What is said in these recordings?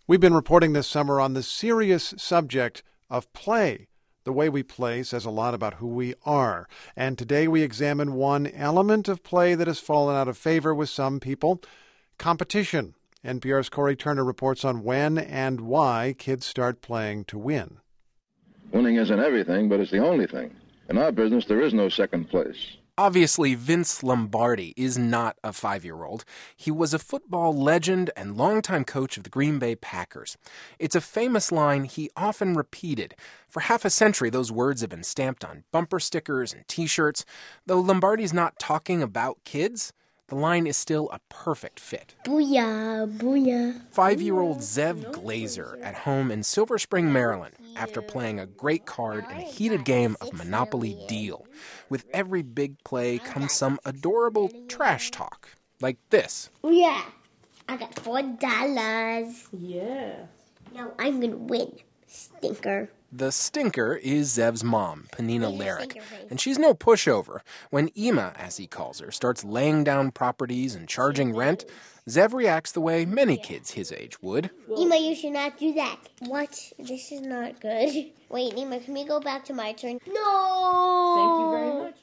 We've been reporting this summer on the serious subject of play. The way we play says a lot about who we are. And today we examine one element of play that has fallen out of favor with some people: competition. NPR's Corey Turner reports on when and why kids start playing to win. Winning isn't everything, but it's the only thing. In our business, there is no second place. Obviously, Vince Lombardi is not a 5-year-old. He was a football legend and longtime coach of the Green Bay Packers. It's a famous line he often repeated. For half a century, those words have been stamped on bumper stickers and T-shirts. Though Lombardi's not talking about kids, the line is still a perfect fit. Booyah, booyah. 5-year-old Zev Glazer at home in Silver Spring, Maryland, after playing a great card in a heated game of Monopoly Deal. With every big play comes some adorable trash talk, like this. Yeah, I got $4. Yeah. Now I'm gonna win, stinker. The stinker is Zev's mom, Penina Larrick, and she's no pushover. When Ima, as he calls her, starts laying down properties and charging rent, Zev reacts the way many kids his age would. Ima, you should not do that. What? This is not good. Wait, Ima, can we go back to my turn? No! Thank you very much.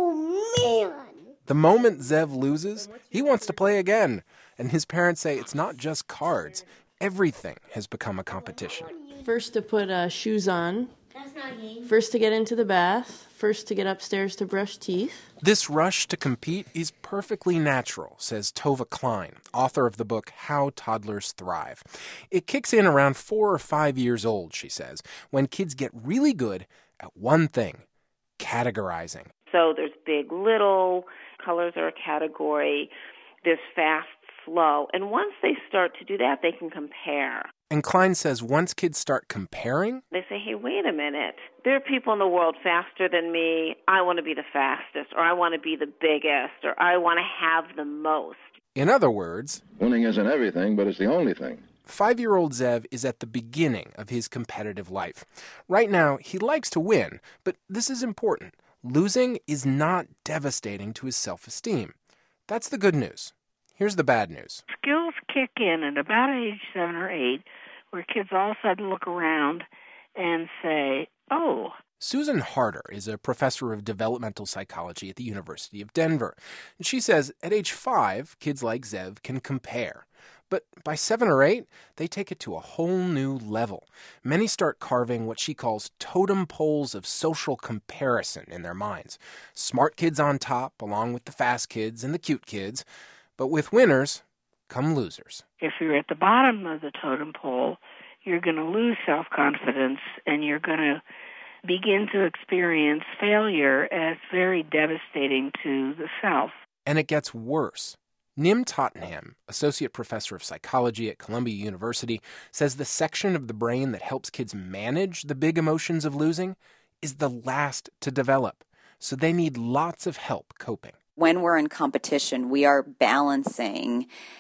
Oh, man! The moment Zev loses, he wants to play again. And his parents say it's not just cards. Everything has become a competition. First to put shoes on, That's not game. first to get into the bath, first to get upstairs to brush teeth. This rush to compete is perfectly natural, says Tova Klein, author of the book How Toddlers Thrive. It kicks in around 4 or 5 years old, she says, when kids get really good at one thing: categorizing. So there's big, little, colors are a category, there's fast, slow. And once they start to do that, they can compare. And Klein says once kids start comparing, They say, hey, wait a minute. There are people in the world faster than me. I want to be the fastest, or I want to be the biggest, or I want to have the most. in other words, Winning isn't everything, but it's the only thing. 5-year-old Zev is at the beginning of his competitive life. Right now, he likes to win, but this is important. Losing is not devastating to his self-esteem. That's the good news. Here's the bad news. Skills kick in at about age 7 or 8, where kids all of a sudden look around and say, oh. Susan Harder is a professor of developmental psychology at the University of Denver. And she says at age 5, kids like Zev can compare. But by 7 or 8, they take it to a whole new level. Many start carving what she calls totem poles of social comparison in their minds. Smart kids on top, along with the fast kids and the cute kids. But with winners come losers. If you're at the bottom of the totem pole, you're going to lose self-confidence and you're going to begin to experience failure as very devastating to the self. And it gets worse. Nim Tottenham, associate professor of psychology at Columbia University, says the section of the brain that helps kids manage the big emotions of losing is the last to develop. So they need lots of help coping. When we're in competition, we are balancing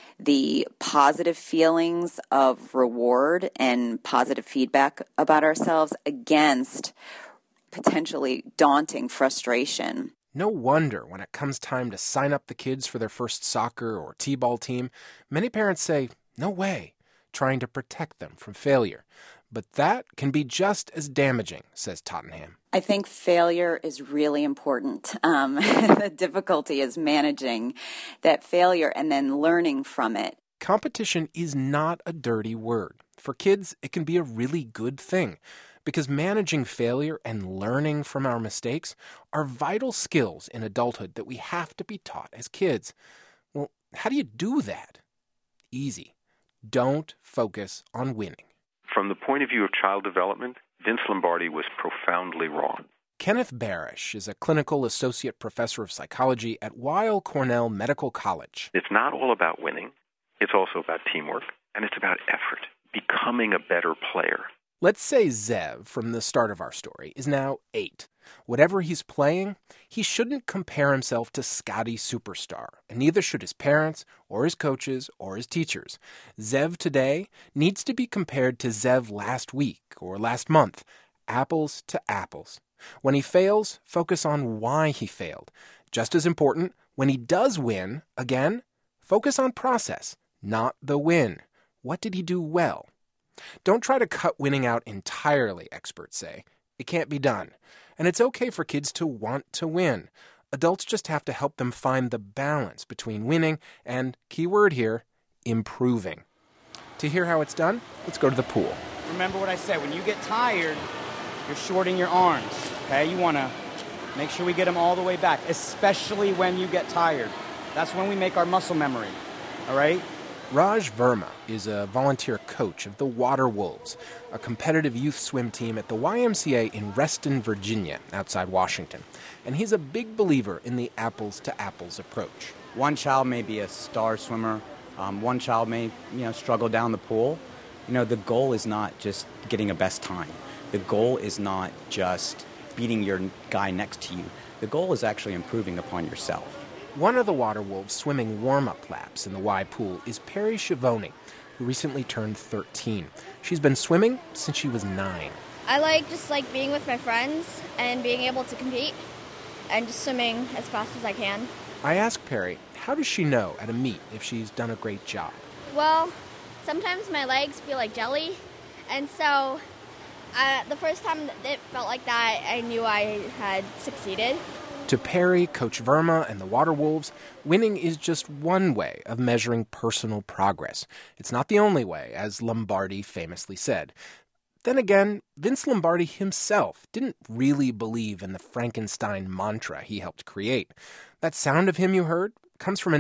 the positive feelings of reward and positive feedback about ourselves against potentially daunting frustration. No wonder when it comes time to sign up the kids for their first soccer or t-ball team, many parents say, no way, trying to protect them from failure. But that can be just as damaging, says Tottenham. I think failure is really important. The difficulty is managing that failure and then learning from it. Competition is not a dirty word. For kids, it can be a really good thing, because managing failure and learning from our mistakes are vital skills in adulthood that we have to be taught as kids. Well, how do you do that? Easy. Don't focus on winning. From the point of view of child development, Vince Lombardi was profoundly wrong. Kenneth Barish is a clinical associate professor of psychology at Weill Cornell Medical College. It's not all about winning. It's also about teamwork, and it's about effort, becoming a better player. Let's say Zev, from the start of our story, is now 8. Whatever he's playing, he shouldn't compare himself to Scotty Superstar, and neither should his parents or his coaches or his teachers. Zev today needs to be compared to Zev last week or last month, apples to apples. When he fails, focus on why he failed. Just as important, when he does win, again, focus on process, not the win. What did he do well? Don't try to cut winning out entirely, experts say. It can't be done. And it's okay for kids to want to win. Adults just have to help them find the balance between winning and, key word here, improving. To hear how it's done, let's go to the pool. Remember what I said. When you get tired, you're shorting your arms, okay? You want to make sure we get them all the way back, especially when you get tired. That's when we make our muscle memory, all right? Raj Verma is a volunteer coach of the Water Wolves, a competitive youth swim team at the YMCA in Reston, Virginia, outside Washington. And he's a big believer in the apples-to-apples approach. One child may be a star swimmer. One child may, struggle down the pool. The goal is not just getting a best time. The goal is not just beating your guy next to you. The goal is actually improving upon yourself. One of the Water Wolves swimming warm-up laps in the Y pool is Perry Schiavone, who recently turned 13. She's been swimming since she was 9. I like being with my friends and being able to compete and just swimming as fast as I can. I asked Perry, how does she know at a meet if she's done a great job? Well, sometimes my legs feel like jelly, and so the first time it felt like that, I knew I had succeeded. To Perry, Coach Verma, and the Water Wolves, winning is just one way of measuring personal progress. It's not the only way, as Lombardi famously said. Then again, Vince Lombardi himself didn't really believe in the Frankenstein mantra he helped create. That sound of him you heard comes from a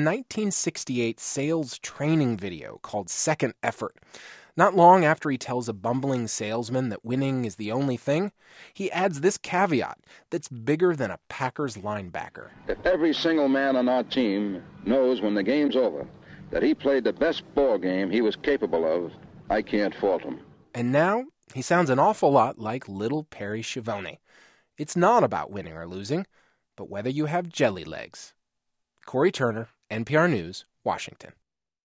1968 sales training video called Second Effort. Not long after he tells a bumbling salesman that winning is the only thing, he adds this caveat that's bigger than a Packers linebacker. If every single man on our team knows when the game's over that he played the best ball game he was capable of, I can't fault him. And now he sounds an awful lot like little Perry Schiavone. It's not about winning or losing, but whether you have jelly legs. Corey Turner, NPR News, Washington.